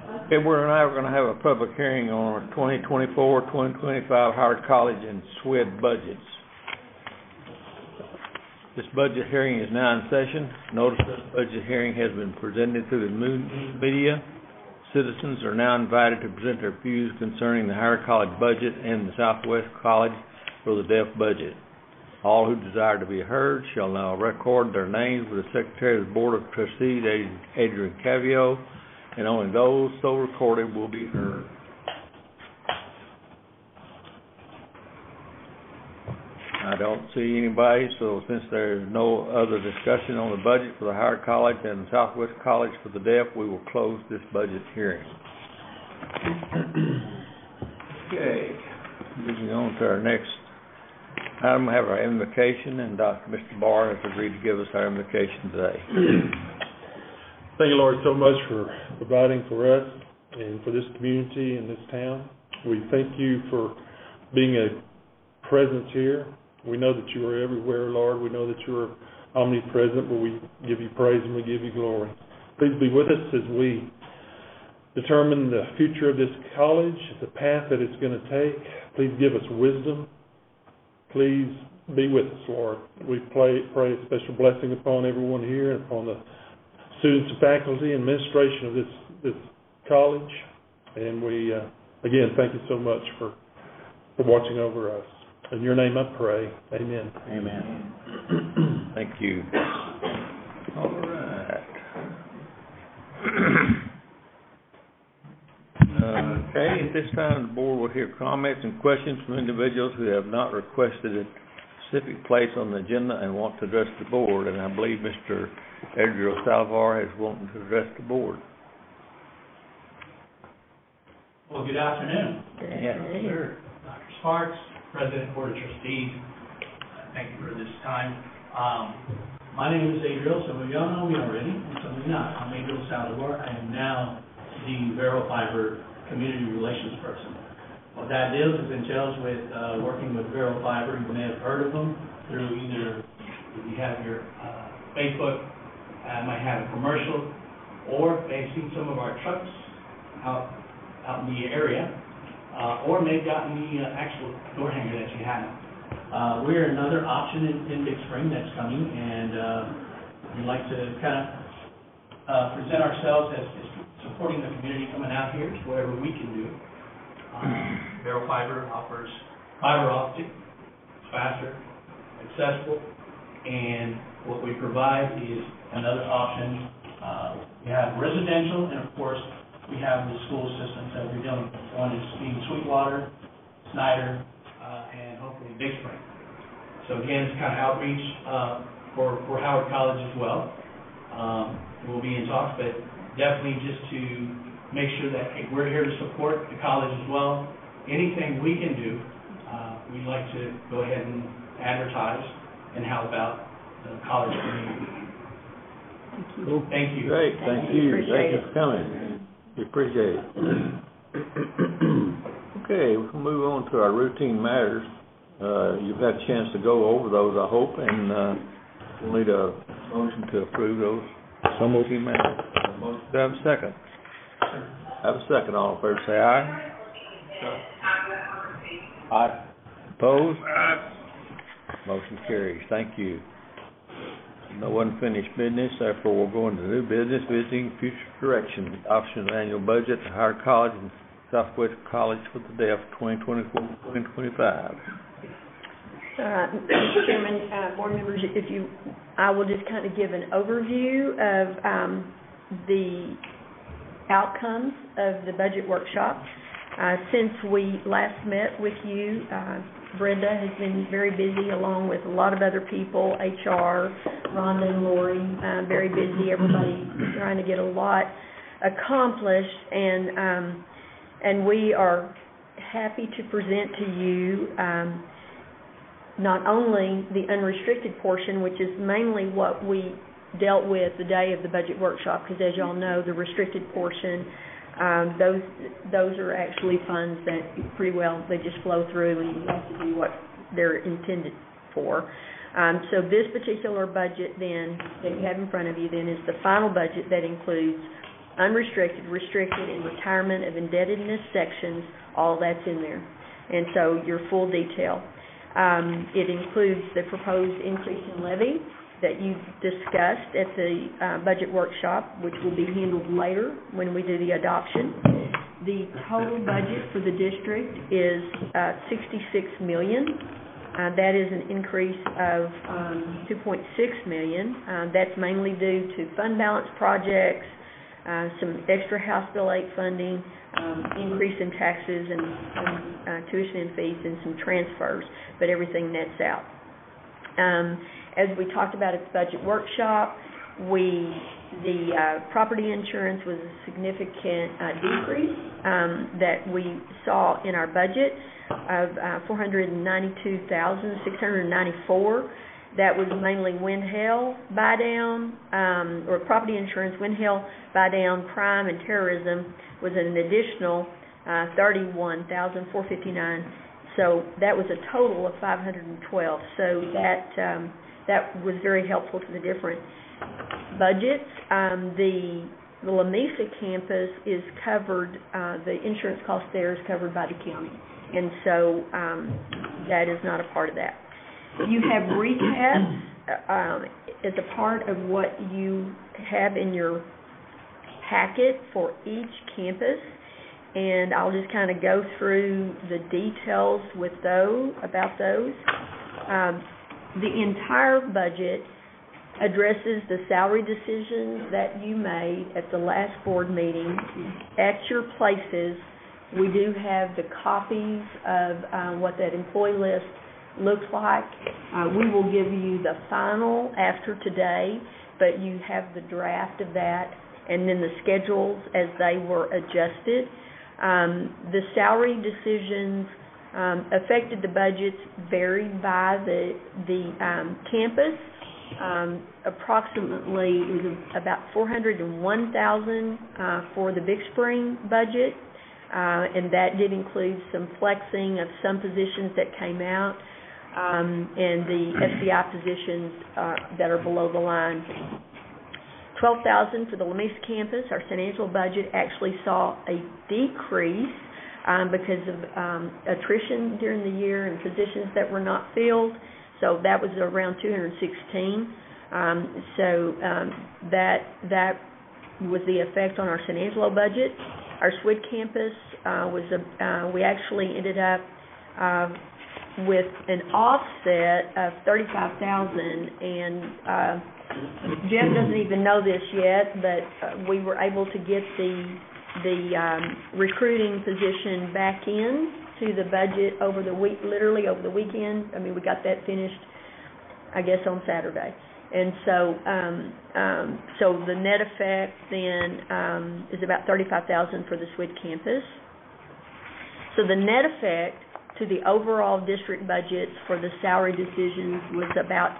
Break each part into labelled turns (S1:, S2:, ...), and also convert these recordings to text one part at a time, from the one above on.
S1: Okay, we're now going to have a public hearing on our 2024-2025 Howard College and SWID budgets. This budget hearing is now in session. Notice this budget hearing has been presented through the media. Citizens are now invited to present their views concerning the Howard College budget and the Southwest College for the deaf budget. All who desire to be heard shall now record their names with the Secretary of the Board of Trustees, Adrian Cavio, and only those so recorded will be heard. I don't see anybody, so since there is no other discussion on the budget for the Howard College and the Southwest College for the deaf, we will close this budget hearing. Okay, moving on to our next item, we have our invocation, and Mr. Barr has agreed to give us our invocation today.
S2: Thank you, Lord, so much for providing for us and for this community and this town. We thank you for being a presence here. We know that you are everywhere, Lord. We know that you are omnipresent, but we give you praise and we give you glory. Please be with us as we determine the future of this college, the path that it's going to take. Please give us wisdom. Please be with us, Lord. We pray a special blessing upon everyone here and upon the students and faculty and administration of this college. And we, again, thank you so much for watching over us. In your name I pray. Amen.
S1: Amen. Thank you. All right. Okay, at this time the board will hear comments and questions from individuals who have not requested a specific place on the agenda and want to address the board. And I believe Mr. Edgar Salvar is wanting to address the board.
S3: Well, good afternoon.
S1: Yeah, sure.
S3: Dr. Sparks, President, Board of Trustees. Thank you for this time. My name is Adriel. Some of y'all know me already, and some of you not. I'm Adriel Salvar. I am now the Vero Fiber Community Relations Person. What that deals is entails with working with Vero Fiber. You may have heard of them through either if you have your Facebook, might have a commercial, or may have seen some of our trucks out in the area. Or may have gotten the actual door hanger that you have. We're another option in Big Spring that's coming, and we'd like to kind of present ourselves as supporting the community coming out here, whatever we can do. Vero Fiber offers fiber optic, faster, accessible, and what we provide is another option. We have residential, and of course, we have the school systems that we're dealing with. One is being Sweetwater, Snyder, and hopefully Big Spring. So again, it's kind of outreach for Howard College as well. We'll be in talks, but definitely just to make sure that we're here to support the college as well. Anything we can do, we'd like to go ahead and advertise and help out the college community.
S1: Cool.
S3: Thank you.
S1: Great, thank you. Thank you for coming. We appreciate it. Okay, we'll move on to our routine matters. You've had a chance to go over those, I hope, and we'll need a motion to approve those routine matters. Do I have a second? I have a second. All in favor say aye. Aye. Opposed? Motion carries. Thank you. No unfinished business, therefore we'll go into new business, visiting future direction, option of annual budget to Howard College and Southwest College for the deaf 2024-2025.
S4: Mr. Chairman, board members, I will just kind of give an overview of the outcomes of the budget workshop. Since we last met with you, Brenda has been very busy along with a lot of other people, HR, Rhonda and Lori, very busy, everybody trying to get a lot accomplished, and we are happy to present to you not only the unrestricted portion, which is mainly what we dealt with the day of the budget workshop, because as y'all know, the restricted portion, those are actually funds that pretty well, they just flow through and you have to do what they're intended for. So this particular budget then that you have in front of you then is the final budget that includes unrestricted, restricted, and retirement of indebtedness sections, all that's in there. And so your full detail. It includes the proposed increase in levy that you discussed at the budget workshop, which will be handled later when we do the adoption. The total budget for the district is $66 million. That is an increase of $2.6 million. That's mainly due to fund balance projects, some extra House Bill 8 funding, increase in taxes and tuition and fees, and some transfers, but everything nets out. As we talked about at the budget workshop, the property insurance was a significant decrease that we saw in our budget of $492,694. That was mainly wind hail buy down, or property insurance, wind hail buy down, crime, and terrorism was an additional $31,459. So that was a total of $512. So that was very helpful to the different budgets. The Lamesa campus is covered, the insurance cost there is covered by the county, and so that is not a part of that. You have recaps as a part of what you have in your packet for each campus, and I'll just kind of go through the details with about those. The entire budget addresses the salary decisions that you made at the last board meeting. At your places, we do have the copies of what that employee list looks like. We will give you the final after today, but you have the draft of that, and then the schedules as they were adjusted. The salary decisions affected the budgets varied by the campus. Approximately, it was about $401,000 for the Big Spring budget, and that did include some flexing of some positions that came out, and the SCI positions that are below the line. $12,000 for the Lamesa campus. Our San Angelo budget actually saw a decrease because of attrition during the year and positions that were not filled. So that was around 216. That was the effect on our San Angelo budget. Our SWID campus we actually ended up with an offset of $35,000, and Jeff doesn't even know this yet, but we were able to get the recruiting position back in to the budget over the week, literally over the weekend. I mean, we got that finished, I guess, on Saturday. And so the net effect then is about $35,000 for the SWID campus. So the net effect to the overall district budgets for the salary decisions was about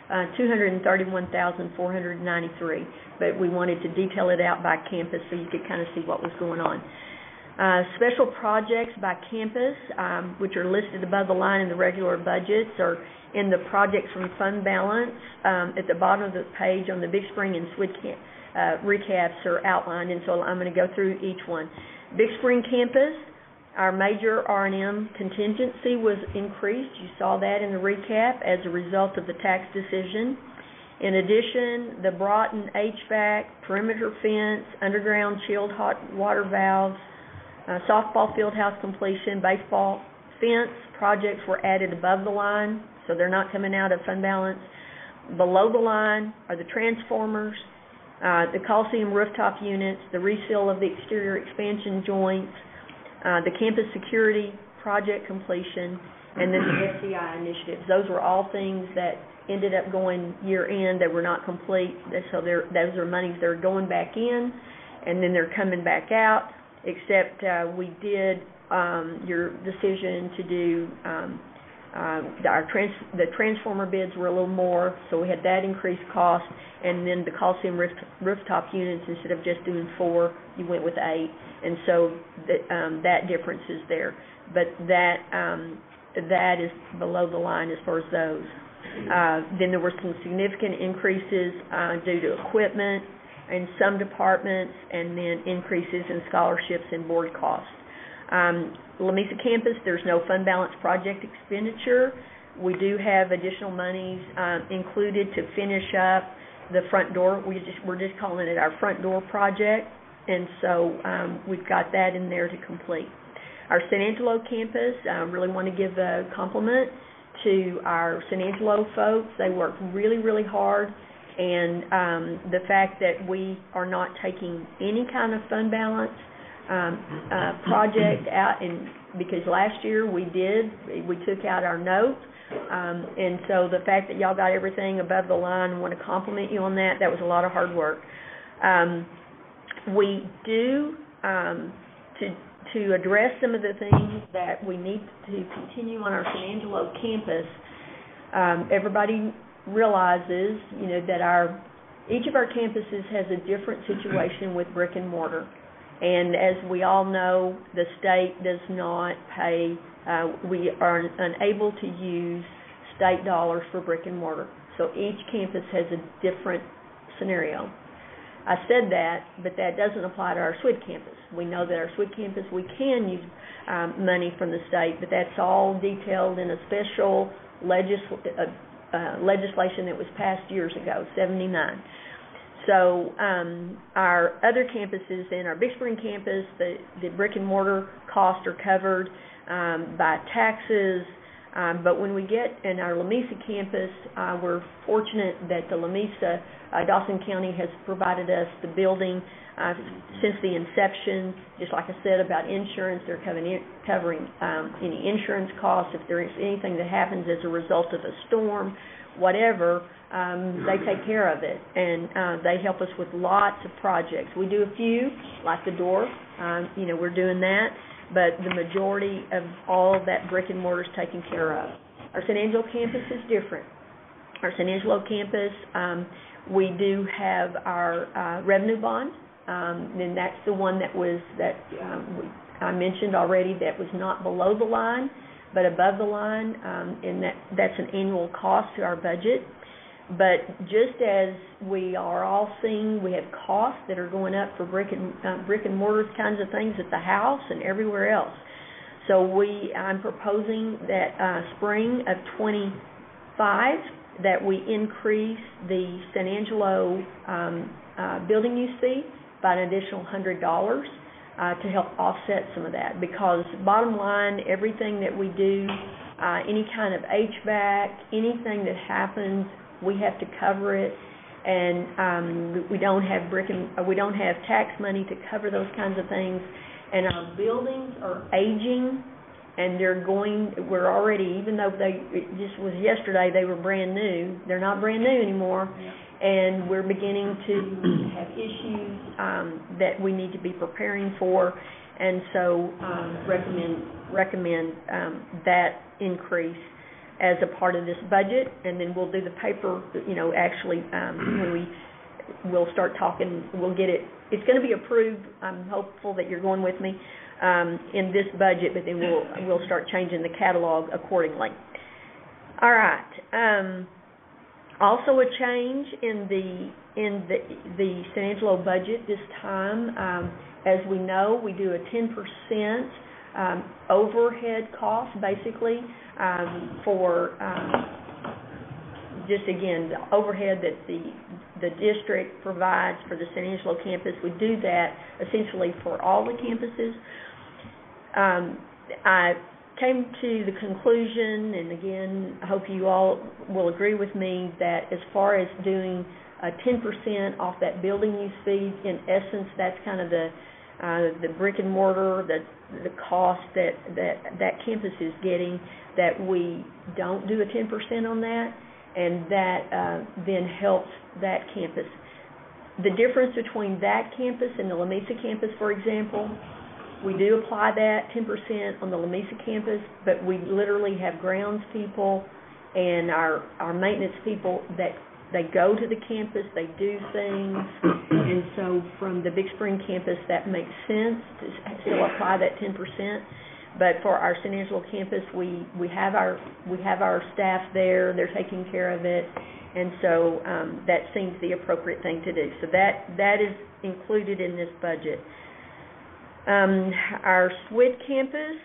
S4: $231,493, but we wanted to detail it out by campus so you could kind of see what was going on. Special projects by campus, which are listed above the line in the regular budgets, or in the projects from fund balance at the bottom of the page on the Big Spring and SWID recaps are outlined, and so I'm going to go through each one. Big Spring campus, our major R&M contingency was increased. You saw that in the recap as a result of the tax decision. In addition, the Broughton HVAC, perimeter fence, underground chilled hot water valves, softball field house completion, baseball fence projects were added above the line, so they're not coming out of fund balance. Below the line are the transformers, the Coliseum rooftop units, the reseal of the exterior expansion joints, the campus security project completion, and then the SCI initiatives. Those were all things that ended up going year-end that were not complete, so those are monies that are going back in, and then they're coming back out, except we did your decision to do the transformer bids were a little more, so we had that increased cost, and then the Coliseum rooftop units, instead of just doing 4, you went with 8, and so that difference is there. But that is below the line as far as those. Then there were some significant increases due to equipment, in some departments, and then increases in scholarships and board costs. Lamesa campus, there's no fund balance project expenditure. We do have additional monies included to finish up the front door. We're just calling it our front door project, and so we've got that in there to complete. Our San Angelo campus, I really want to give a compliment to our San Angelo folks. They work really, really hard, and the fact that we are not taking any kind of fund balance project out, and because last year we took out our note, and so the fact that y'all got everything above the line, I want to compliment you on that. That was a lot of hard work. We do to address some of the things that we need to continue on our San Angelo campus. Everybody realizes, that each of our campuses has a different situation with brick and mortar. And as we all know, the state does not pay, we are unable to use state dollars for brick and mortar. So each campus has a different scenario. I said that, but that doesn't apply to our SWID campus. We know that our SWID campus, we can use money from the state, but that's all detailed in a special legislation that was passed years ago, 79. So our other campuses, in our Big Spring campus, the brick and mortar costs are covered by taxes, but when we get in our Lamesa campus, we're fortunate that the Lamesa, Dawson County has provided us the building since the inception. Just like I said about insurance, they're covering any insurance costs. If there is anything that happens as a result of a storm, whatever, they take care of it, and they help us with lots of projects. We do a few, like the door, we're doing that, but the majority of all of that brick and mortar is taken care of. Our San Angelo campus is different. Our San Angelo campus, we do have our revenue bond, and that's the one I mentioned already, that was not below the line, but above the line, and that's an annual cost to our budget. But just as we are all seeing, we have costs that are going up for brick and mortar kinds of things at the house and everywhere else. So I'm proposing that spring of 25 that we increase the San Angelo building use fee by an additional $100 to help offset some of that. Because bottom line, everything that we do, any kind of HVAC, anything that happens, we have to cover it, and we don't have tax money to cover those kinds of things. And our buildings are aging, and we're already, even though it just was yesterday, they were brand new. They're not brand new anymore, and we're beginning to have issues that we need to be preparing for, and so recommend that increase as a part of this budget. And then we'll do the paper, actually, when we'll start talking, we'll get it. It's going to be approved. I'm hopeful that you're going with me in this budget, but then we'll start changing the catalog accordingly. All right. Also a change in the San Angelo budget this time. As we know, we do a 10% overhead cost, basically, for just, again, the overhead that the district provides for the San Angelo campus. We do that essentially for all the campuses. I came to the conclusion, and again, I hope you all will agree with me, that as far as doing 10% off that building use fee, in essence, that's kind of the brick and mortar, the cost that campus is getting, that we don't do a 10% on that, and that then helps that campus. The difference between that campus and the Lamesa campus, for example, we do apply that 10% on the Lamesa campus, but we literally have grounds people and our maintenance people that they go to the campus, they do things, and so from the Big Spring campus, that makes sense to still apply that 10%. But for our San Angelo campus, we have our staff there, they're taking care of it, And so that seems the appropriate thing to do. So that is included in this budget. Our SWID campus,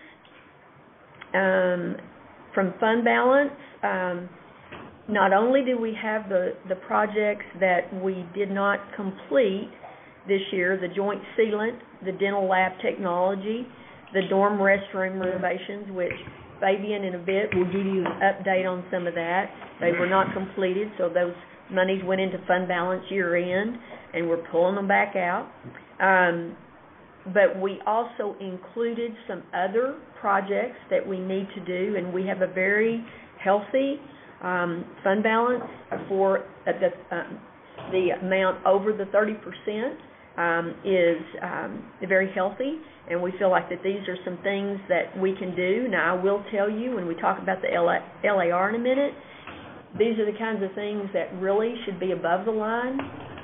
S4: from fund balance, not only do we have the projects that we did not complete this year, the joint sealant, the dental lab technology, the dorm restroom renovations, which Fabian in a bit will give you an update on some of that. They were not completed, so those monies went into fund balance year end, and we're pulling them back out. But we also included some other projects that we need to do, and we have a very healthy fund balance for the amount over the 30% is very healthy, and we feel like that these are some things that we can do. Now, I will tell you, when we talk about the LAR in a minute, these are the kinds of things that really should be above the line,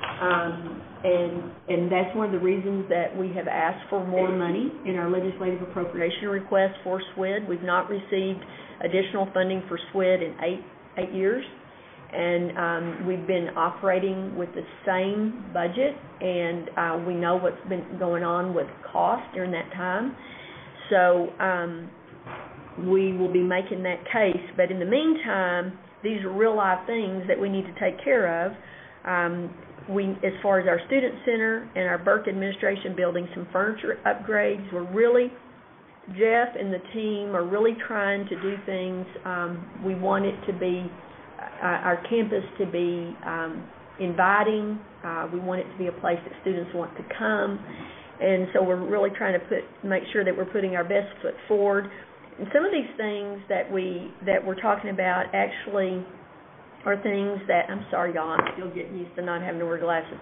S4: and that's one of the reasons that we have asked for more money in our legislative appropriation request for SWID. We've not received additional funding for SWID in eight years, and we've been operating with the same budget, and we know what's been going on with cost during that time. So we will be making that case, but in the meantime, these are real life things that we need to take care of. As far as our student center and our Burke administration building, some furniture upgrades, Jeff and the team are really trying to do things. We want it to be, our campus to be inviting. We want it to be a place that students want to come. And so we're really trying to make sure that we're putting our best foot forward. And some of these things that we're talking about actually are things that, I'm sorry, y'all, I'm still getting used to not having to wear glasses.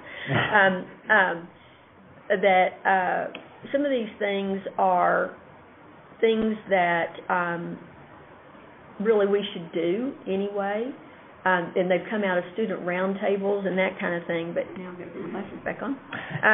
S4: Some of these things are things that really we should do anyway, and they've come out of student roundtables and that kind of thing, but now I'm going to put my glasses back on.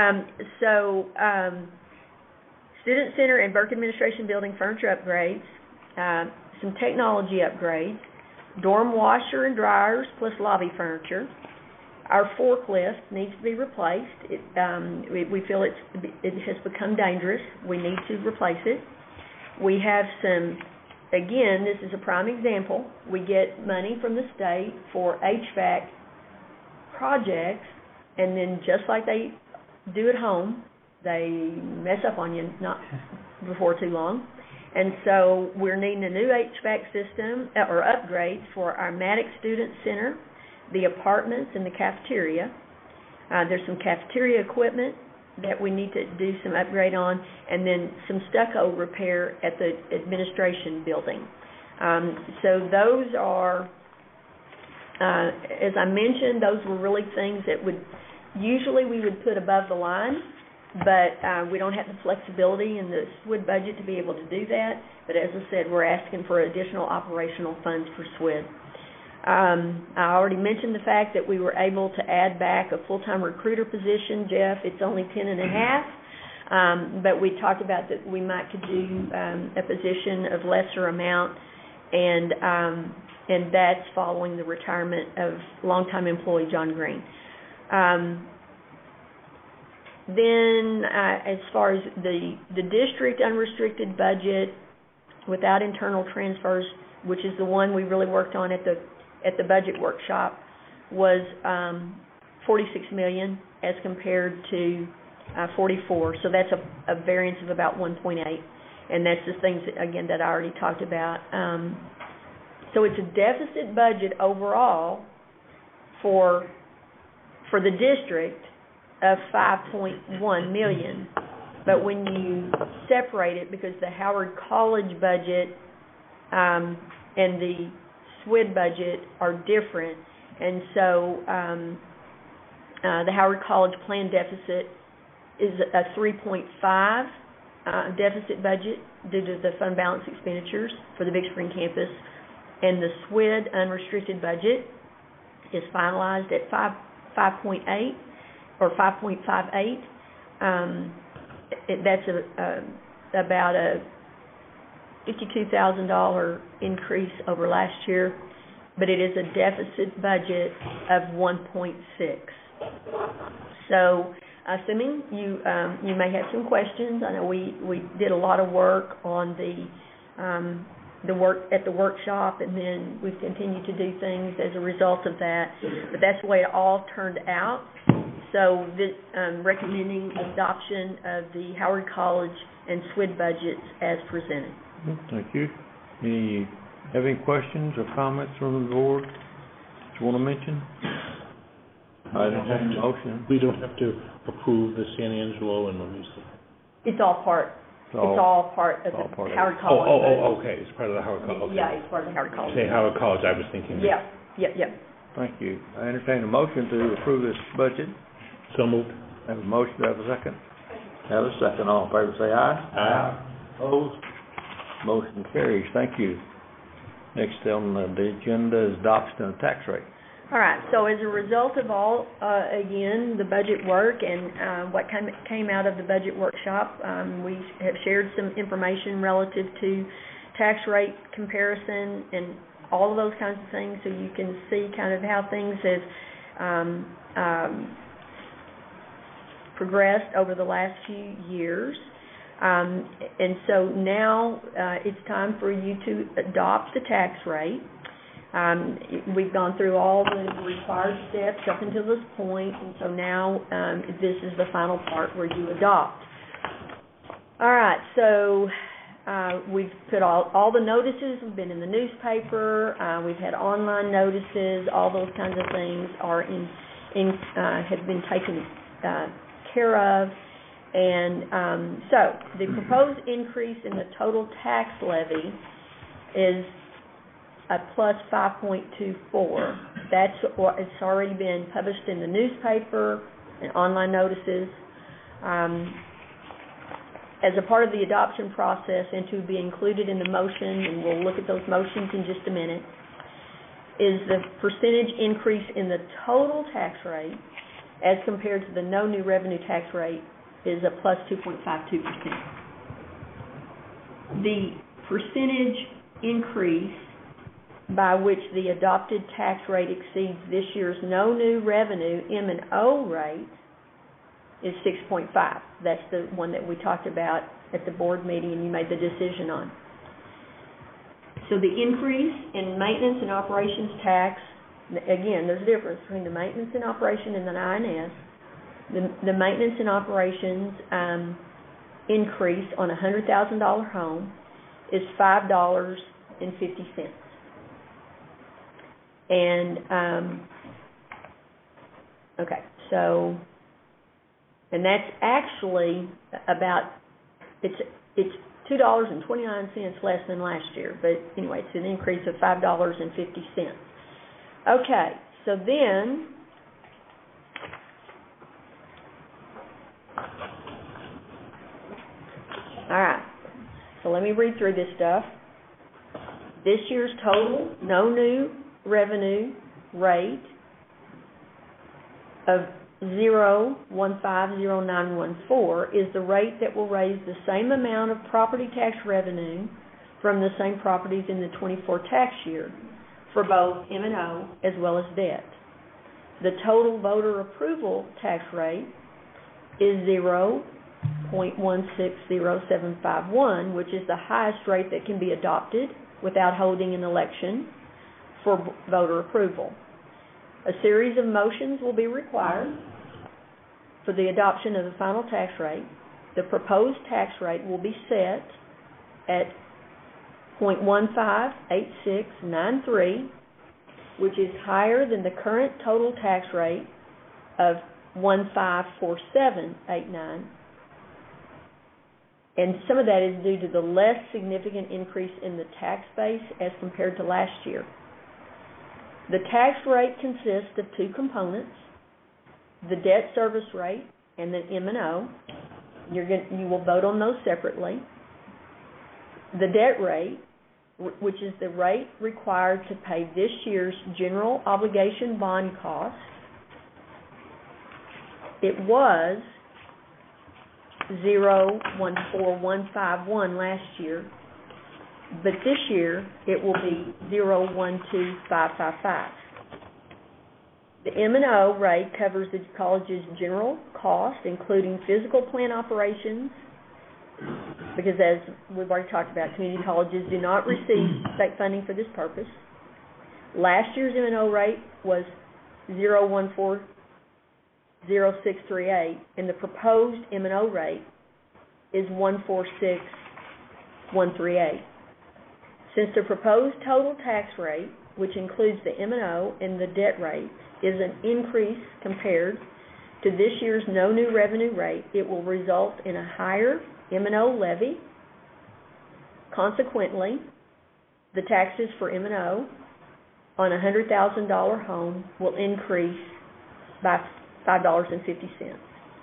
S4: Student Center and Burke Administration Building furniture upgrades, some technology upgrades, dorm washer and dryers plus lobby furniture. Our forklift needs to be replaced. We feel it has become dangerous. We need to replace it. We have some, again, this is a prime example. We get money from the state for HVAC projects, and then just like they do at home, they mess up on you not before too long. And so we're needing a new HVAC system or upgrades for our Maddox Student Center, the apartments, and the cafeteria. There's some cafeteria equipment that we need to do some upgrade on, and then some stucco repair at the administration building. So those are, as I mentioned, those were really things that usually we would put above the line, but we don't have the flexibility in the SWID budget to be able to do that. But as I said, we're asking for additional operational funds for SWID. I already mentioned the fact that we were able to add back a full-time recruiter position. Jeff, it's only 10 and a half, but we talked about that we might could do a position of lesser amount, and that's following the retirement of longtime employee John Green. Then, as far as the district unrestricted budget without internal transfers, which is the one we really worked on at the budget workshop, was $46 million as compared to 44. So that's a variance of about 1.8, and that's the things that, again, that I already talked about. So it's a deficit budget overall for the district of $5.1 million. But when you separate it, because the Howard College budget and the SWID budget are different, and so the Howard College planned deficit is a 3.5 deficit budget due to the fund balance expenditures for the Big Spring campus, and the SWID unrestricted budget is finalized at 5.8 or 5.58. That's about a $52,000 increase over last year, but it is a deficit budget of 1.6. So, assuming you may have some questions, I know we did a lot of work on the work at the workshop, and then we've continued to do things as a result of that, but that's the way it all turned out. So, recommending adoption of the Howard College and SWID budgets as presented.
S1: Thank you. Have any questions or comments from the board that you want to mention? I don't have a motion.
S5: We don't have to approve the San Angelo and Louisa.
S4: It's all part of the Howard College.
S5: Okay, it's part of the Howard College. Okay.
S4: Yeah, it's part of the Howard College.
S5: Say Howard College, I was thinking.
S4: Yeah.
S1: Thank you. I entertain a motion to approve this budget.
S5: So moved.
S1: Have a motion, do I have a second? Have a second. All in favor say aye.
S5: Aye.
S1: Opposed? Motion carries. Thank you. Next on the agenda is adoption of tax rate.
S4: All right, so as a result of again, the budget work and what came out of the budget workshop, we have shared some information relative to tax rate comparison and all of those kinds of things, so you can see kind of how things have progressed over the last few years. And so now it's time for you to adopt the tax rate. We've gone through all the required steps up until this point, and so now this is the final part where you adopt. All right, so we've put all the notices have been in the newspaper. We've had online notices. All those kinds of things are have been taken care of. And so the proposed increase in the total tax levy is a plus 5.24. That's what it's already been published in the newspaper and online notices. As a part of the adoption process and to be included in the motion, and we'll look at those motions in just a minute, is the percentage increase in the total tax rate as compared to the no new revenue tax rate is a plus 2.52%. The percentage increase by which the adopted tax rate exceeds this year's no new revenue M&O rate is 6.5. That's the one that we talked about at the board meeting and you made the decision on. So the increase in maintenance and operations tax, again, there's a difference between the maintenance and operation and the INS. The maintenance and operations increase on a $100,000 home is $5.50. And, okay, so, and that's actually about, it's $2.29 less than last year, but anyway, it's an increase of $5.50. Okay, so then, all right, so let me read through this stuff. This year's total no new revenue rate of 0.150914 is the rate that will raise the same amount of property tax revenue from the same properties in the 24 tax year for both M&O as well as debt. The total voter approval tax rate is 0.160751, which is the highest rate that can be adopted without holding an election for voter approval. A series of motions will be required for the adoption of the final tax rate. The proposed tax rate will be set at 0.158693, which is higher than the current total tax rate of 154789. And some of that is due to the less significant increase in the tax base as compared to last year. The tax rate consists of two components, the debt service rate and the M&O. You will vote on those separately. The debt rate, which is the rate required to pay this year's general obligation bond cost, it was 0.14151 last year. but this year it will be 0.12555. The M&O rate covers the college's general cost, including physical plant operations, because as we've already talked about, community colleges do not receive state funding for this purpose. Last year's M&O rate was 0.140638, and the proposed M&O rate is 1.46138. Since the proposed total tax rate, which includes the M&O and the debt rate, is an increase compared to this year's no new revenue rate, it will result in a higher M&O levy. Consequently, the taxes for M&O on a $100,000 home will increase by $5.50.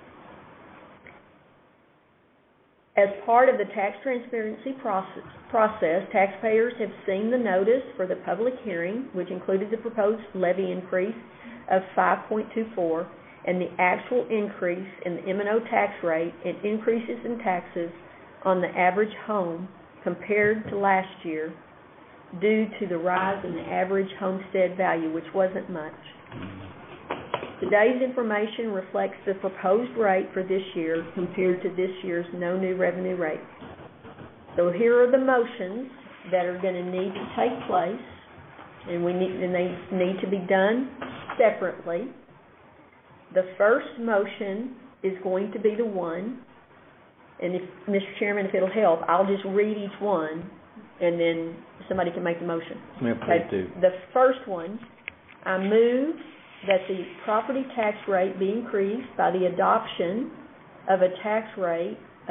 S4: As part of the tax transparency process, taxpayers have seen the notice for the public hearing, which included the proposed levy increase of 5.24 and the actual increase in the M&O tax rate and increases in taxes on the average home compared to last year due to the rise in the average homestead value, which wasn't much. Today's information reflects the proposed rate for this year compared to this year's no new revenue rate. So here are the motions that are going to need to take place, and they need to be done separately. The first motion is going to be the one, and if, Mr. Chairman, if it'll help, I'll just read each one, and then somebody can make the motion.
S1: Yeah, please do.
S4: The first one, I move that the property tax rate be increased by the adoption of a tax rate of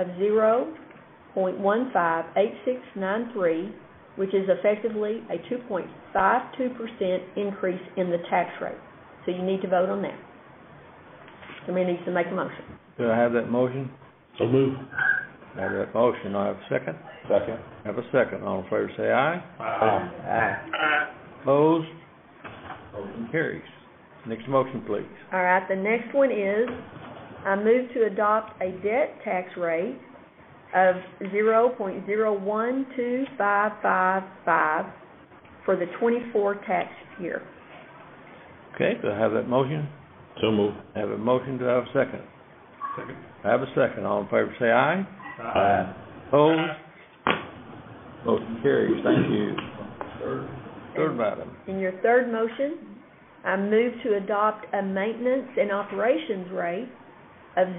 S4: 0.158693, which is effectively a 2.52% increase in the tax rate. So you need to vote on that. Somebody needs to make a motion.
S1: Do I have that motion?
S5: So move.
S1: I have that motion. I have a second.
S5: Second.
S1: I have a second. All in favor say aye.
S5: Aye.
S1: Aye. Opposed? Motion carries. Next motion, please.
S4: All right, the next one is, I move to adopt a debt tax rate of 0.012555 for the 24 tax year.
S1: Okay, do I have that motion?
S5: So move.
S1: I have a motion. Do I have a second? Second. I have a second. All in favor say aye.
S5: Aye.
S1: Opposed? Motion carries. Thank you. Third item.
S4: In your third motion, I move to adopt a maintenance and operations rate of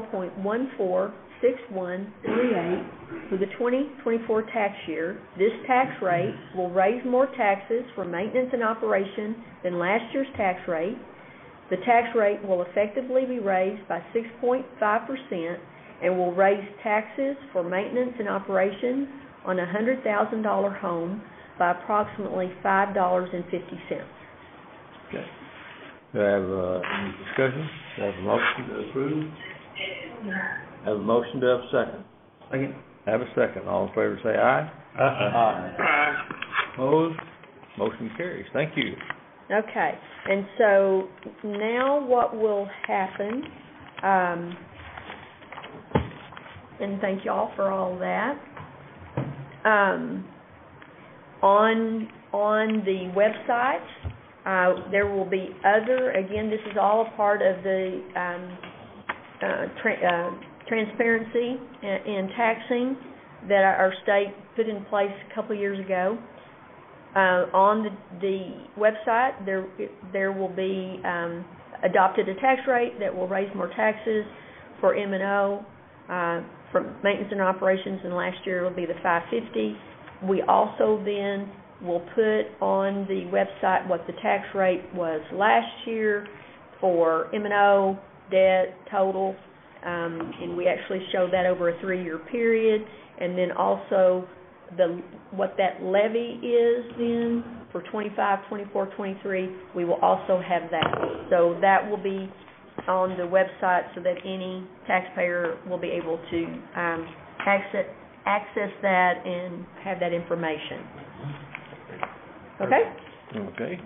S4: 0.146138 for the 2024 tax year. This tax rate will raise more taxes for maintenance and operation than last year's tax rate. The tax rate will effectively be raised by 6.5% and will raise taxes for maintenance and operation on a $100,000 home by approximately $5.50.
S1: Okay. Do I have any discussion? Do I have a motion to approve? I have a motion. Do I have a second? Second. I have a second. All in favor say aye. Aye. Opposed? Motion carries. Thank you.
S4: Okay, and so now what will happen, and thank you all for all that, on the website, there will be other, again, this is all a part of the transparency in taxing that our state put in place a couple of years ago. On the website, there will be adopted a tax rate that will raise more taxes for M&O, for maintenance and operations, and last year it will be the $5.50. We also then will put on the website what the tax rate was last year for M&O, debt, total, and we actually show that over a 3-year period, and then also what that levy is then for 25, 24, 23, we will also have that. So that will be on the website so that any taxpayer will be able to access that and have that information. Okay?
S1: Okay.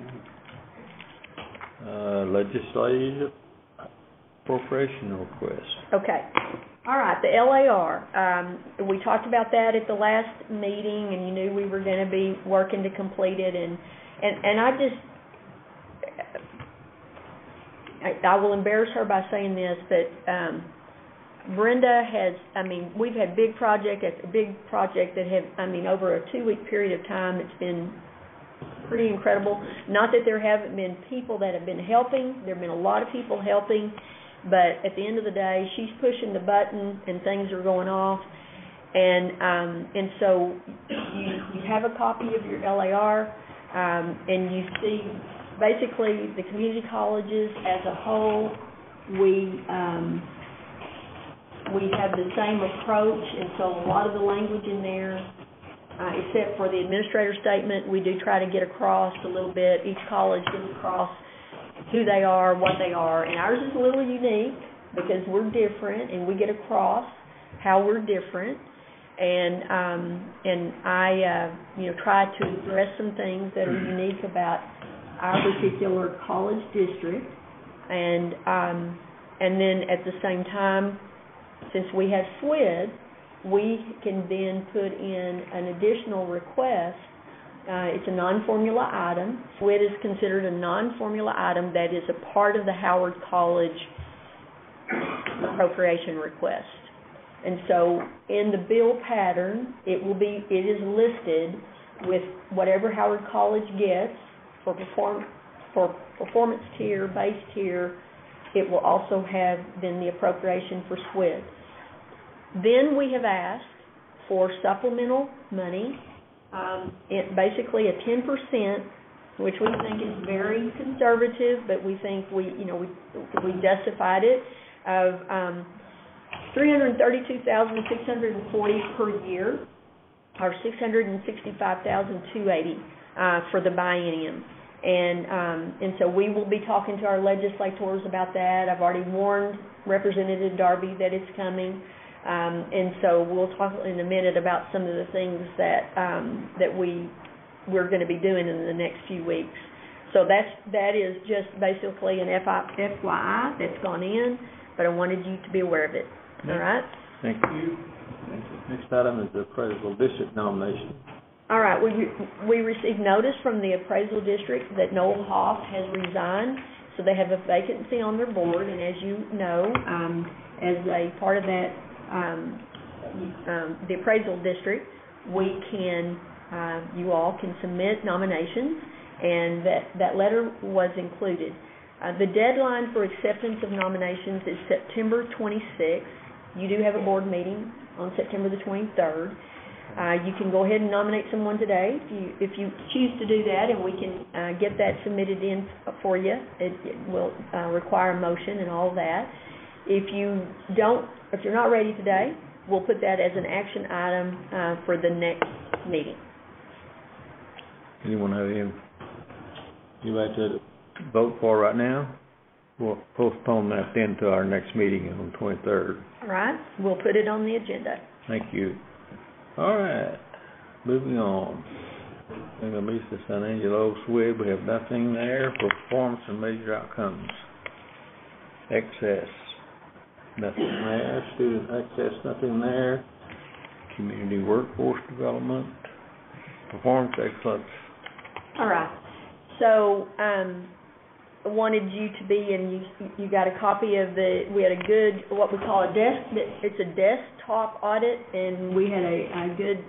S1: Legislative appropriation request.
S4: Okay. All right, the LAR. We talked about that at the last meeting, and you knew we were going to be working to complete it. And I just, I will embarrass her by saying this, but Brenda has, we've had big project after big project that have, over a 2-week period of time, it's been pretty incredible. Not that there haven't been people that have been helping. There have been a lot of people helping. But at the end of the day, she's pushing the button and things are going off. And so you have a copy of your LAR, and you see basically the community colleges as a whole. We have the same approach, and so a lot of the language in there, except for the administrator statement, we do try to get across a little bit. Each college gets across who they are, what they are, and ours is a little unique because we're different, and we get across how we're different. And I try to address some things that are unique about our particular college district, and then at the same time, since we have SWID, we can then put in an additional request. It's a non-formula item. SWID is considered a non-formula item that is a part of the Howard College appropriation request. And so in the bill pattern, it is listed with whatever Howard College gets for performance tier, base tier. It will also have then the appropriation for SWID. Then we have asked for supplemental money, basically a 10%, which we think is very conservative, but we think we justified it, of $332,640 per year, or $665,280 for the biennium. And so we will be talking to our legislators about that. I've already warned Representative Darby that it's coming. And so we'll talk in a minute about some of the things that we're going to be doing in the next few weeks. So that is just basically an FYI that's gone in, but I wanted you to be aware of it. All right?
S1: Thank you. Next item is the appraisal district nomination.
S4: All right. We received notice from the appraisal district that Noel Hoff has resigned, so they have a vacancy on their board. And as you know, as a part of that, the appraisal district, you all can submit nominations, and that letter was included. The deadline for acceptance of nominations is September 26th. You do have a board meeting on September the 23rd. You can go ahead and nominate someone today if you choose to do that, and we can get that submitted in for you. It will require a motion and all that. If you're not ready today, we'll put that as an action item for the next meeting.
S1: Anyone have any you'd like to vote for right now? We'll postpone that then to our next meeting on the 23rd.
S4: All right. We'll put it on the agenda.
S1: Thank you. All right. Moving on. St. Louisa San Angelo SWID, we have nothing there for performance and major outcomes. Excess, nothing there. Student access, nothing there. Community workforce development. Performance excellence.
S4: All right. So I wanted you to be, and you got a copy of we had a good, what we call it's a desktop audit, and we had a good,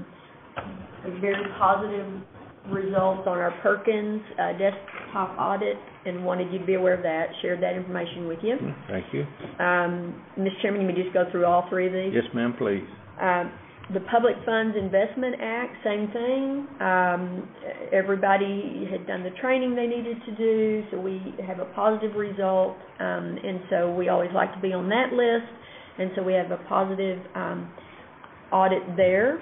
S4: a very positive results on our Perkins desktop audit, and wanted you to be aware of that, shared that information with you.
S1: Thank you.
S4: Mr. Chairman, you may just go through all three of these?
S1: Yes, ma'am, please.
S4: The Public Funds Investment Act, same thing. Everybody had done the training they needed to do, so we have a positive result, and so we always like to be on that list, and so we have a positive audit there.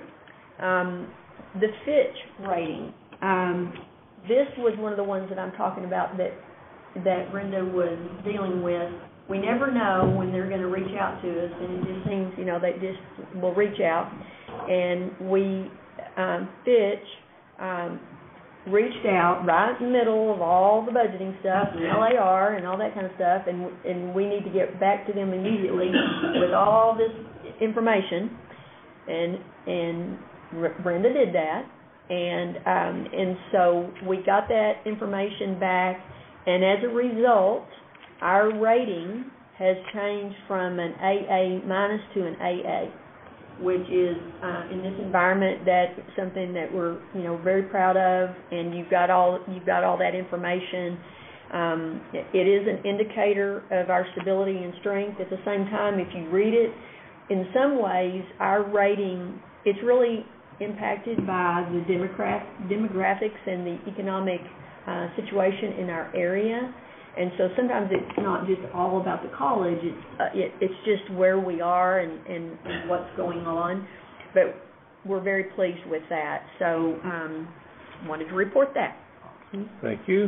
S4: The Fitch rating. This was one of the ones that I'm talking about that Brenda was dealing with. We never know when they're going to reach out to us, and it just seems, they just will reach out. And we, Fitch, reached out right in the middle of all the budgeting stuff, and LAR and all that kind of stuff, and we need to get back to them immediately with all this information, and Brenda did that, and so we got that information back, and as a result, our rating has changed from an AA minus to an AA, which is, in this environment, that's something that we're, very proud of, and you've got all that information. It is an indicator of our stability and strength. At the same time, if you read it, in some ways, our rating, it's really impacted by the demographics and the economic situation in our area. And so sometimes it's not just all about the college, it's just where we are and what's going on. But we're very pleased with that. So wanted to report that.
S1: Thank you.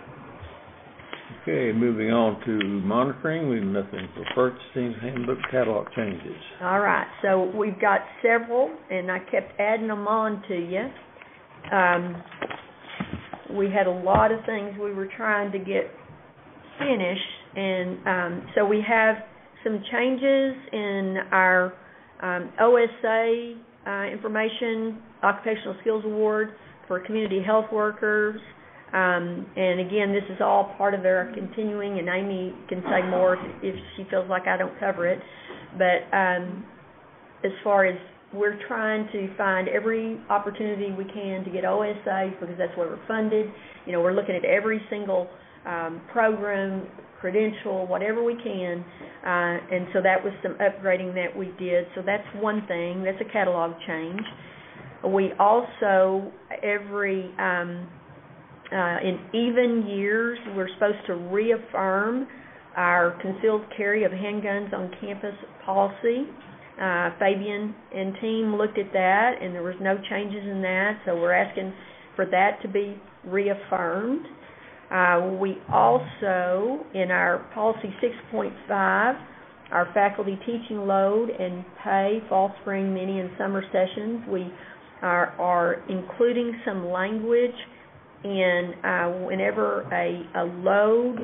S1: Okay, moving on to monitoring. We have nothing for purchasing, handbook, catalog changes.
S4: All right, so we've got several, and I kept adding them on to you. We had a lot of things we were trying to get finished, and so we have some changes in our OSA information, Occupational Skills Award for community health workers, and again, this is all part of our continuing, and Amy can say more if she feels like I don't cover it, but as far as we're trying to find every opportunity we can to get OSA because that's where we're funded. We're looking at every single program, credential, whatever we can, and so that was some upgrading that we did. So that's one thing. That's a catalog change. We also, every in even years, we're supposed to reaffirm our concealed carry of handguns on campus policy. Fabian and team looked at that, and there was no changes in that, so we're asking for that to be reaffirmed. We also, in our policy 6.5, our faculty teaching load and pay, fall, spring, mini, and summer sessions, we are including some language in whenever a load,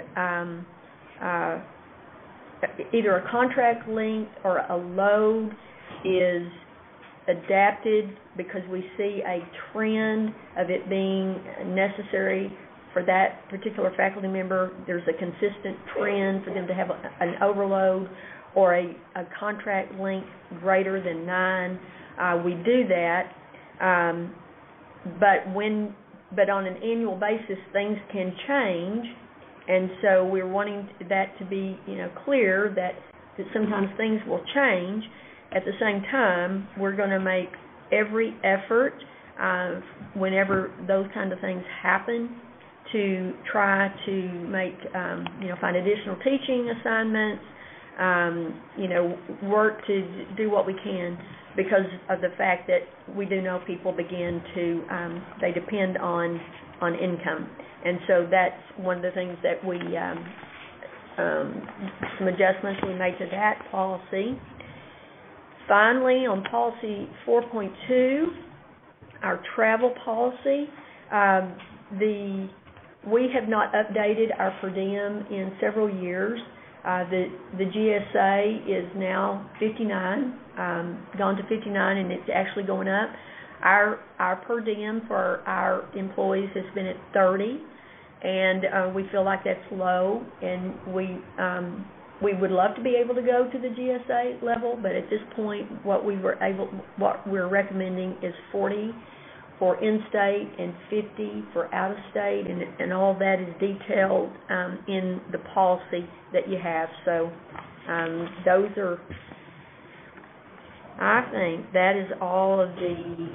S4: either a contract length or a load is adapted because we see a trend of it being necessary for that particular faculty member. There's a consistent trend for them to have an overload or a contract length greater than 9. We do that, but on an annual basis, things can change. And so we're wanting that to be, clear that sometimes things will change. At the same time, we're going to make every effort whenever those kind of things happen to try to make, find additional teaching assignments, work to do what we can because of the fact that we do know people begin to, they depend on income. And so that's one of the things that we, some adjustments we made to that policy. Finally, on policy 4.2, our travel policy, we have not updated our per diem in several years. The GSA is now 59, gone to 59, and it's actually going up. Our per diem for our employees has been at 30, and we feel like that's low, and we would love to be able to go to the GSA level, but at this point, what we're recommending is 40 for in-state and 50 for out-of-state, and all that is detailed in the policy that you have. So those are, I think, that is all of the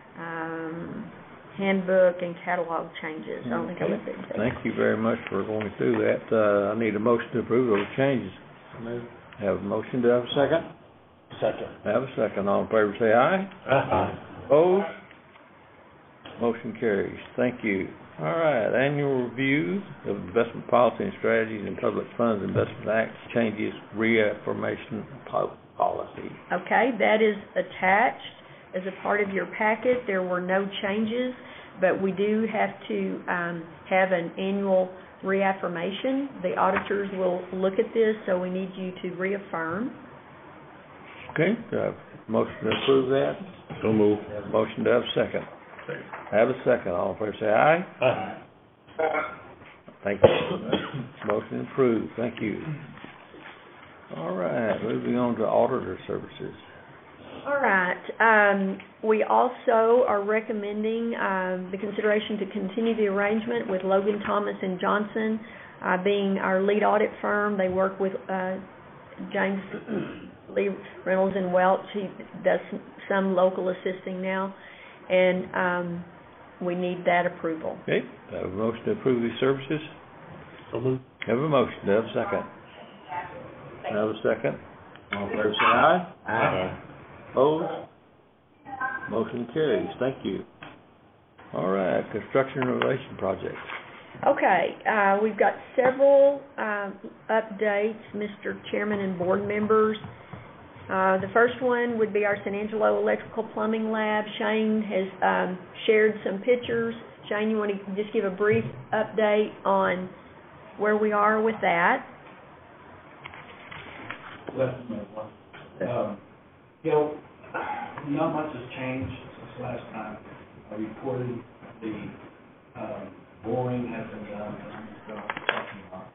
S4: handbook and catalog changes. I don't think I left anything.
S1: Thank you very much for going through that. I need a motion to approve those changes. Have a motion. Do I have a second?
S5: Second.
S1: Have a second. All in favor say aye.
S5: Aye.
S1: Opposed? Motion carries. Thank you. All right. Annual review of investment policy and strategies in public funds, investment acts, changes, reaffirmation policy.
S4: Okay, that is attached as a part of your packet. There were no changes, but we do have to have an annual reaffirmation. The auditors will look at this, so we need you to reaffirm.
S1: Okay, motion to approve that.
S5: So moved.
S1: Have a motion to have a second. Have a second. All in favor say aye.
S5: Aye.
S1: Thank you. Motion approved. Thank you. All right, moving on to auditor services.
S4: All right. We also are recommending the consideration to continue the arrangement with Logan Thomas and Johnson being our lead audit firm. They work with James Lee Reynolds and Welch. He does some local assisting now, and we need that approval.
S1: Okay, have a motion to approve these services.
S5: So moved.
S1: Have a motion. Have a second. Have a second. All in favor say aye.
S5: Aye.
S1: Opposed? Motion carries. Thank you. All right, construction and renovation projects.
S4: Okay, we've got several updates, Mr. Chairman and board members. The first one would be our San Angelo Electrical Plumbing Lab. Shane has shared some pictures. Shane, you want to just give a brief update on where we are with that?
S3: Not much has changed since last time I reported. The boring has been done, talking about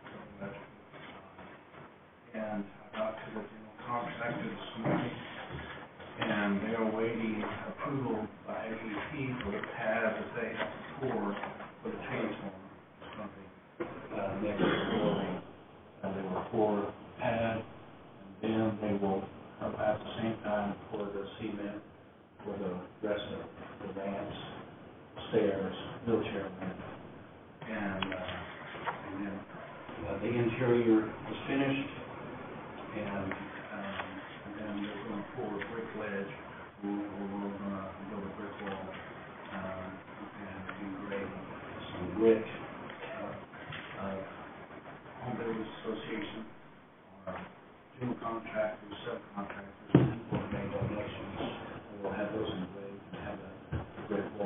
S3: and I got to the general contractor this morning, and they are waiting approval by AEP for the pad that they have to pour for the transformer. Something next to the building, they will pour the pad, and then they will at the same time pour the cement for the rest of the ramps, stairs, wheelchair ramp, and then the interior is finished, and then they're going to pour a brick ledge. We're going to build a brick wall and engrave some brick. Home Builders Association, general contractors, subcontractors, people who made donations, we'll have those engraved and have a brick wall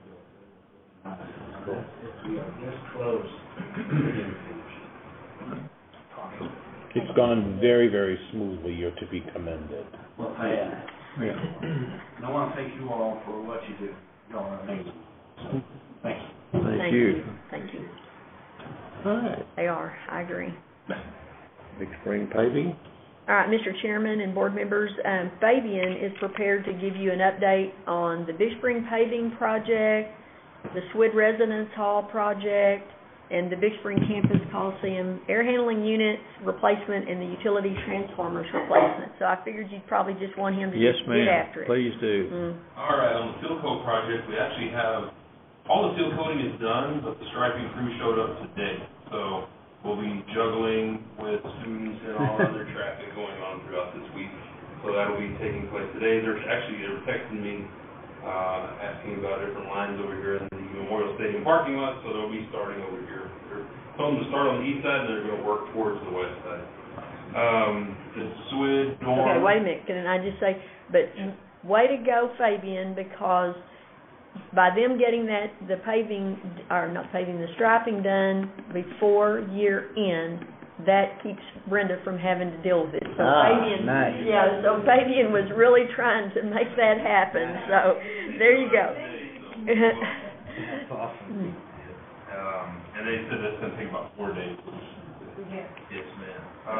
S3: built. We are this close to getting finished.
S5: It's gone very, very smoothly. You're to be commended.
S3: Well, thank you.
S1: Yeah.
S3: And I want to thank you all for what you do. Y'all are amazing. So, thank you.
S1: Thank you.
S4: Thank you.
S1: All right,
S4: They are, I agree.
S1: Big Spring Paving.
S4: All right, Mr. Chairman and board members, Fabian is prepared to give you an update on the Big Spring Paving project, the SWID Residence Hall project, and the Big Spring Campus Coliseum air handling units replacement and the utility transformers replacement. So I figured you'd probably just want him to
S1: Yes,
S4: just
S1: ma'am.
S4: get after it.
S1: Please do.
S6: All right, on the seal coat project, we actually have, all the seal coating is done, but the striping crew showed up today. So we'll be juggling with students and all other traffic going on throughout this week. So that'll be taking place today. They were texting me, asking about different lines over here in the Memorial Stadium parking lot, so they'll be starting over here. They're told them to start on the east side, and they're going to work towards the west side. The SWID dorm.
S4: Okay, wait a minute. Can I just say, but way to go, Fabian, because by them getting the paving, or not paving, the striping done before year end, that keeps Brenda from having to deal with it. So Fabian,
S7: nice.
S4: Yeah, so Fabian was really trying to make that happen. So there you go.
S7: That's awesome.
S6: And they said that's going to take about 4 days. Yes, ma'am.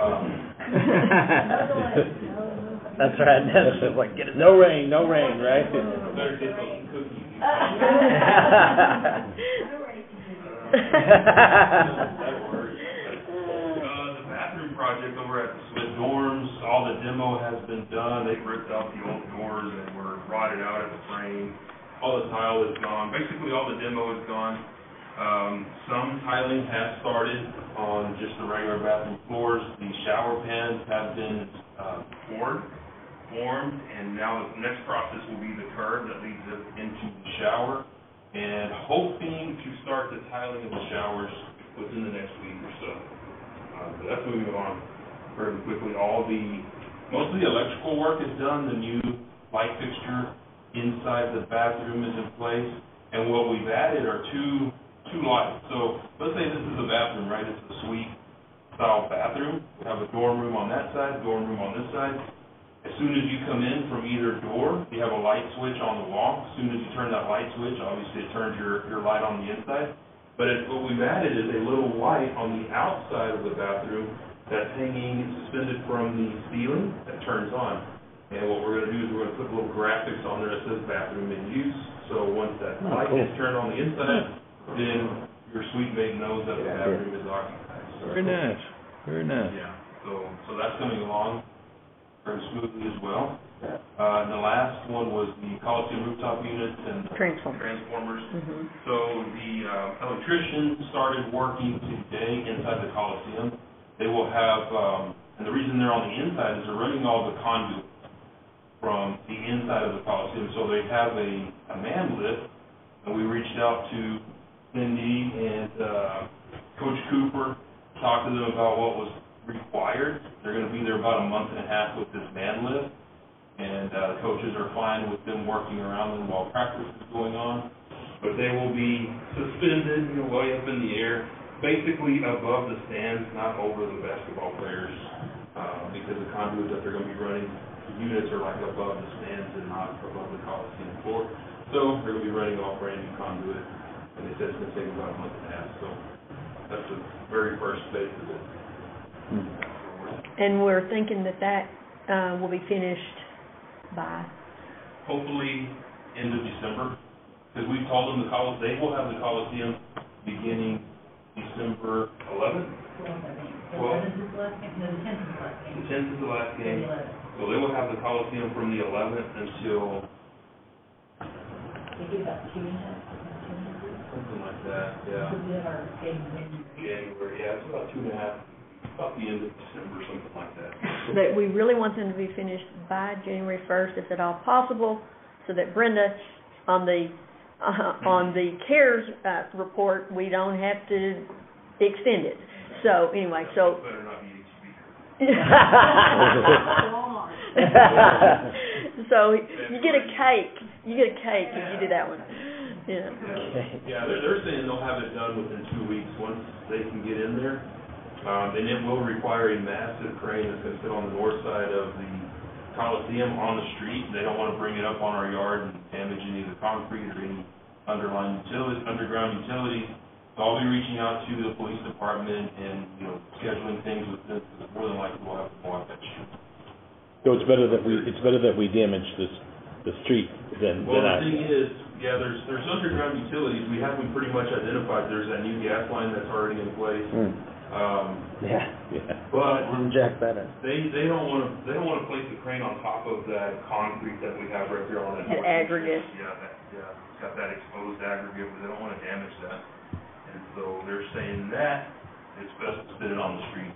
S7: That's right. That's like get it.
S5: No rain, right?
S6: Better get those cookies. That works. The bathroom project over at the SWID dorms, all the demo has been done. They've ripped out the old doors and were rotted out at the frame. All the tile is gone. Basically, all the demo is gone. Some tiling has started on just the regular bathroom floors. The shower pans have been formed, and now the next process will be the curb that leads us into the shower, and hoping to start the tiling of the showers within the next week or so. But that's moving on very quickly. Most of the electrical work is done. The new light fixture in inside the bathroom is in place, and what we've added are two lights. So let's say this is a bathroom, right? It's a suite style bathroom. We have a dorm room on that side, dorm room on this side. As soon as you come in from either door, you have a light switch on the wall. As soon as you turn that light switch, obviously it turns your light on the inside. But what we've added is a little light on the outside of the bathroom that's hanging suspended from the ceiling that turns on. And what we're going to do is we're going to put little graphics on there that says bathroom in use. So once that light is turned on the inside, then your suite mate knows that the bathroom is occupied. So,
S1: Very nice, very nice.
S6: yeah, so that's coming along very smoothly as well. And the last one was the Coliseum rooftop units and transformers.
S4: Mm-hmm.
S6: So the electricians started working today inside the Coliseum. They will have, and the reason they're on the inside is they're running all the conduit from the inside of the Coliseum. So they have a man lift, and we reached out to Cindy and Coach Cooper, talked to them about what was required. They're going to be there about a month and a half with this man lift, and the coaches are fine with them working around them while practice is going on. But they will be suspended, way up in the air, basically above the stands, not over the basketball players, because the conduit that they're going to be running, the units are like above the stands and not above the Coliseum floor. So they're going to be running off brand new conduit, and they said it's going to take about a month and a half. So that's the very first phase of it.
S4: And we're thinking that will be finished by?
S6: Hopefully end of December, because we told them they will have the Coliseum beginning December 11th. 12th. The 10th is the last game. So they will have the Coliseum from the 11th until something like that, yeah. January, yeah, it's about 2.5, about the end of December, something like that.
S4: That we really want them to be finished by January 1st, if at all possible, so that Brenda, on the CARES report, we don't have to extend it. So anyway, so.
S6: Better not be
S4: So you get a cake if you do that one. Yeah.
S6: Yeah, they're saying they'll have it done within 2 weeks once they can get in there. And it will require a massive crane that's going to sit on the north side of the Coliseum on the street. They don't want to bring it up on our yard and damage any of the concrete or any underground utilities. So I'll be reaching out to the police department and, scheduling things with them, because more than likely we'll have to go out that street.
S5: So it's better that we damage the street than
S6: Well,
S5: not.
S6: the thing is, yeah, there's underground utilities. We have them pretty much identified. There's that new gas line that's already in place.
S5: Yeah.
S6: But
S7: Jack that in.
S6: they don't want to place the crane on top of that concrete that we have right there on that.
S4: That aggregate.
S6: Yeah, it's got that exposed aggregate, but they don't want to damage that. And so they're saying that it's best to sit it on the street.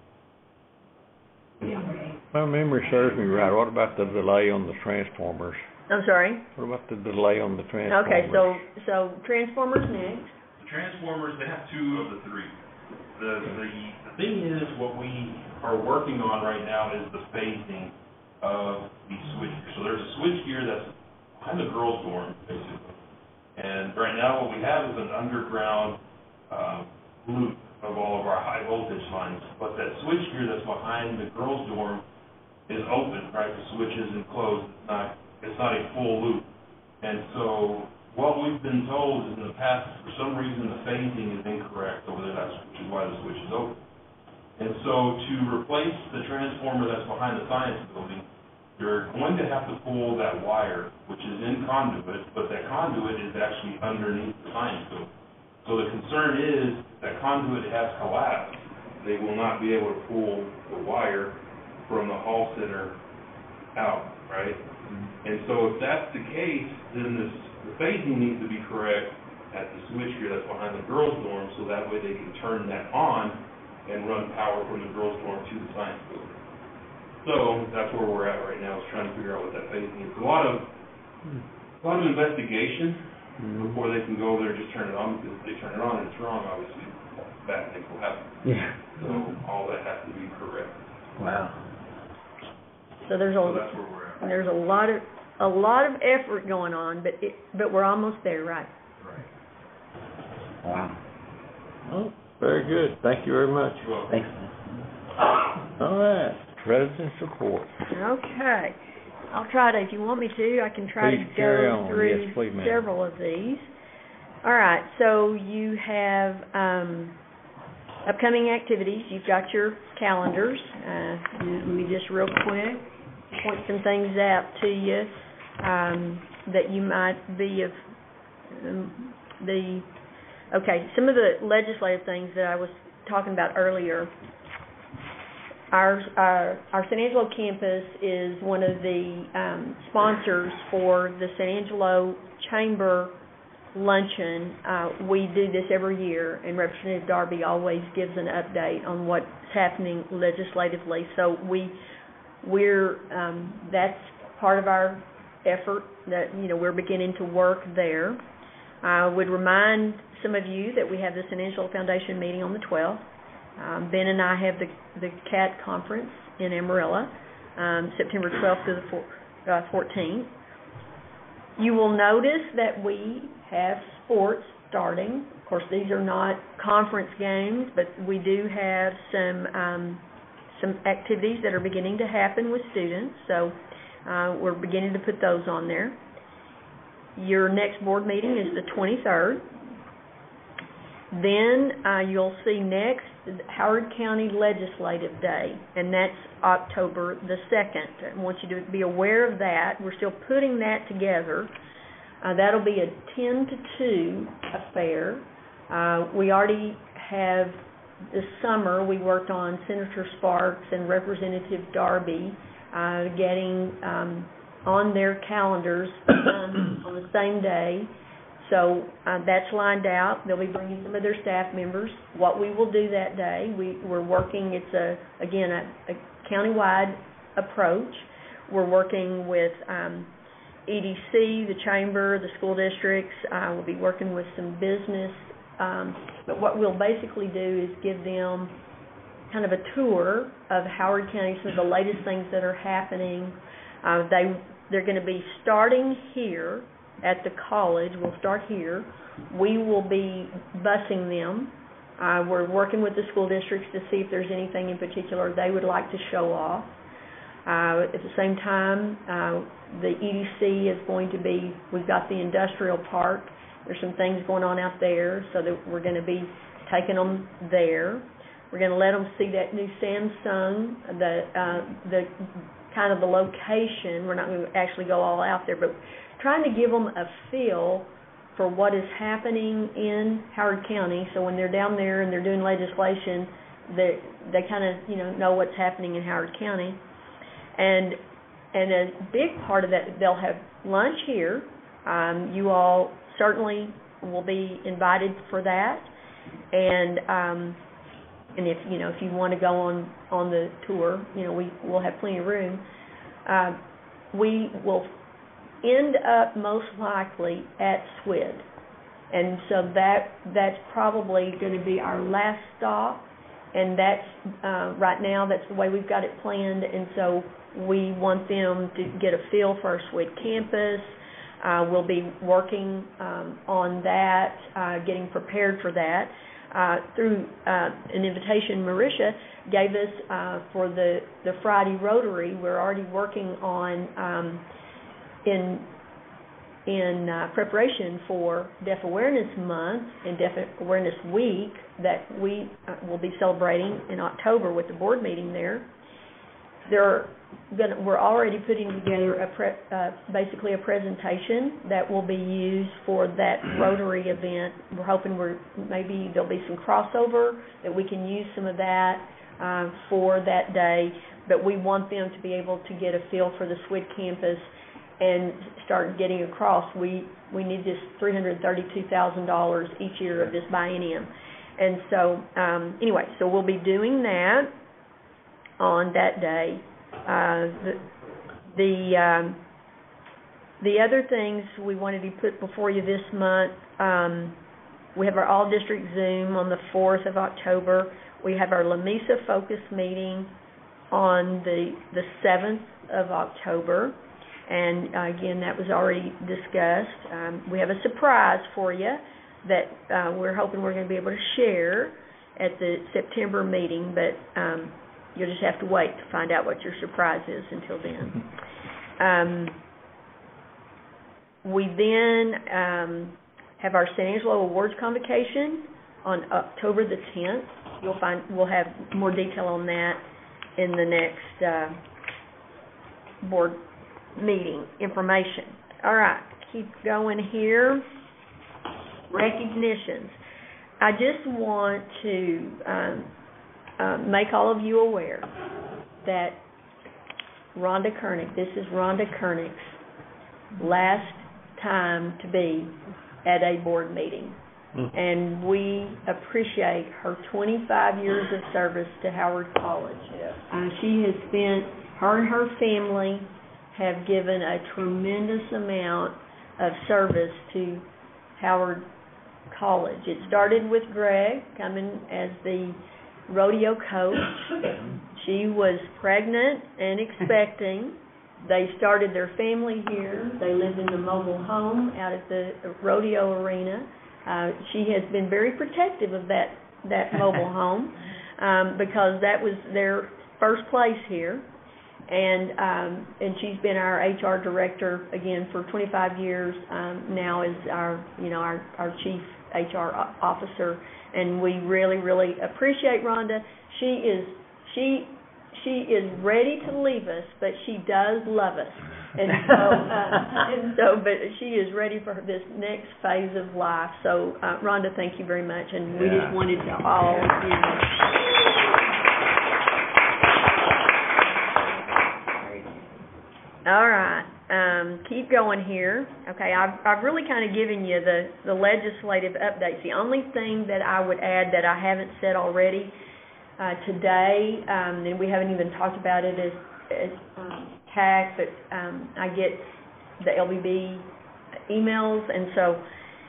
S1: My memory serves me right. What about the delay on the transformers?
S4: I'm sorry?
S1: What about the delay on the transformers?
S4: Okay, so Transformers next.
S6: The transformers, they have two of the three. The thing is, what we are working on right now is the phasing of the switchgear. So there's a switchgear that's behind the girls' dorm, basically. And right now what we have is an underground loop of all of our high voltage lines. But that switchgear that's behind the girls' dorm is open, right? The switch isn't closed. It's not a full loop. And so what we've been told is in the past, for some reason, the phasing is incorrect over there, which is why the switch is open. And so to replace the transformer that's behind the science building, you're going to have to pull that wire, which is in conduit, but that conduit is actually underneath the science building. So the concern is that conduit has collapsed. They will not be able to pull the wire from the hall center out, right? And so if that's the case, then the phasing needs to be correct at the switchgear that's behind the girls' dorm, so that way they can turn that on and run power from the girls' dorm to the science building. So that's where we're at right now, is trying to figure out what that phasing is. A lot of investigation before they can go there and just turn it on, because if they turn it on and it's wrong, obviously bad things will happen.
S7: Yeah.
S6: So all that has to be correct.
S7: Wow.
S4: So
S6: So that's where we're at.
S4: there's a a lot of effort going on, but we're almost there, right?
S5: Wow.
S1: Oh, very good. Thank you very much.
S5: Thanks.
S1: All right, President's report.
S4: Okay. I'll try to, if you want me to, I can try
S1: Please
S4: to
S1: carry
S4: go
S1: on.
S4: through
S1: Yes, please, ma'am.
S4: several of these. All right, so you have upcoming activities. You've got your calendars. Let me just real quick point some things out to you that you might be of some of the legislative things that I was talking about earlier. Our San Angelo campus is one of the sponsors for the San Angelo Chamber Luncheon. We do this every year, and Representative Darby always gives an update on what's happening legislatively. So we're that's part of our effort that we're beginning to work there. I would remind some of you that we have the San Angelo Foundation meeting on the 12th. Ben and I have the CAT conference in Amarillo, September 12th to the 14th. You will notice that we have sports starting. Of course, these are not conference games, but we do have some activities that are beginning to happen with students. So we're beginning to put those on there. Your next board meeting is the 23rd. Then you'll see next Howard County Legislative Day, and that's October the 2nd. I want you to be aware of that. We're still putting that together. That'll be a 10 to 2 affair. We already have, this summer, we worked on Senator Sparks and Representative Darby getting on their calendars on the same day. So that's lined out. They'll be bringing some of their staff members. What we will do that day, we're working, it's a countywide approach. We're working with EDC, the chamber, the school districts. We'll be working with some business. But what we'll basically do is give them kind of a tour of Howard County, some of the latest things that are happening. They're going to be starting here at the college. We'll start here. We will be busing them. We're working with the school districts to see if there's anything in particular they would like to show off. At the same time, the EDC is going to be, we've got the industrial park. There's some things going on out there, so that we're going to be taking them there. We're going to let them see that new Samsung, the kind of the location. We're not going to actually go all out there, but trying to give them a feel for what is happening in Howard County, so when they're down there and they're doing legislation, they kind of know what's happening in Howard County. And a big part of that, they'll have lunch here. You all certainly will be invited for that. And if if you want to go on the tour, we'll have plenty of room. We will end up most likely at SWID, and so that's probably going to be our last stop. And that's right now, that's the way we've got it planned. And so we want them to get a feel for our SWID campus. We'll be working on that, getting prepared for that. Through an invitation Marisha gave us for the Friday Rotary, we're already working on in preparation for Deaf Awareness Month and Deaf Awareness Week that we will be celebrating in October with the board meeting there. We're already putting together basically a presentation that will be used for that Rotary event. We're hoping maybe there'll be some crossover, that we can use some of that for that day, but we want them to be able to get a feel for the SWID campus and start getting across. We need this $332,000 each year of this biennium. And so, anyway, so we'll be doing that on that day. The other things we wanted to put before you this month, we have our all-district Zoom on the 4th of October. We have our Lamesa Focus meeting on the 7th of October. And again, that was already discussed. We have a surprise for you that we're hoping we're going to be able to share at the September meeting, but you'll just have to wait to find out what your surprise is until then. We then have our San Angelo Awards Convocation on October the 10th. We'll have more detail on that in the next board meeting information. All right, keep going here. Recognitions. I just want to make all of you aware that Rhonda Koenig, this is Rhonda Koenig's last time to be at a board meeting. And we appreciate her 25 years of service to Howard College. She has spent, her and her family have given a tremendous amount of service to Howard College. It started with Greg coming as the rodeo coach. She was pregnant and expecting. They started their family here. They lived in the mobile home out at the rodeo arena. She has been very protective of that mobile home because that was their first place here. And she's been our HR director again for 25 years now as our chief HR officer, and we really, really appreciate Rhonda. She is ready to leave us, but she does love us, but she is ready for this next phase of life. So Rhonda, thank you very much, and we just wanted to all All right, keep going here. Okay, I've really kind of given you the legislative updates. The only thing that I would add that I haven't said already today, and we haven't even talked about it as TAC, but I get the LBB emails, and so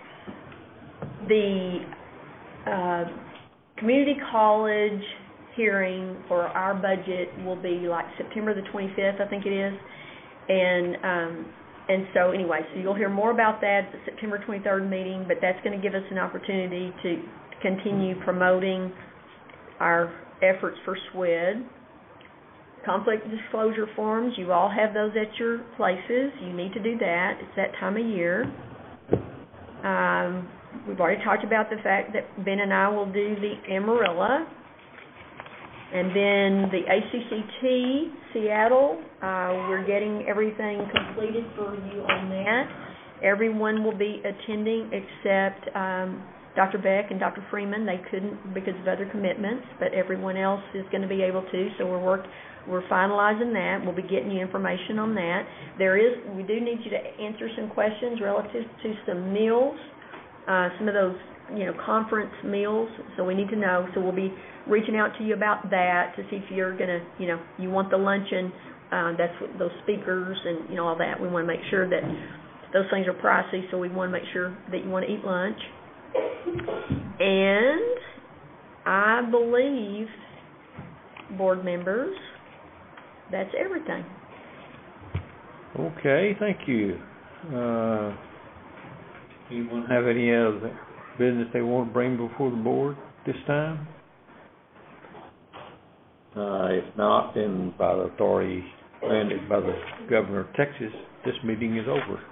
S4: the community college hearing for our budget will be like September the 25th, I think it is. And so anyway, so you'll hear more about that at the September 23rd meeting, but that's going to give us an opportunity to continue promoting our efforts for SWID. Conflict disclosure forms, you all have those at your places. You need to do that. It's that time of year. We've already talked about the fact that Ben and I will do the Amarillo. And then the ACCT, Seattle, we're getting everything completed for you on that. Everyone will be attending except Dr. Beck and Dr. Freeman. They couldn't because of other commitments, but everyone else is going to be able to, so we're finalizing that. We'll be getting you information on that. We do need you to answer some questions relative to some meals, some of those conference meals, so we need to know. So we'll be reaching out to you about that to see if you're going to, you want the luncheon, that's what those speakers and, all that. We want to make sure that those things are pricey, so we want to make sure that you want to eat lunch. And I believe, board members, that's everything.
S1: Okay, thank you. Anyone have any other business they want to bring before the board this time? If not, then by the authority granted by the governor of Texas, this meeting is over.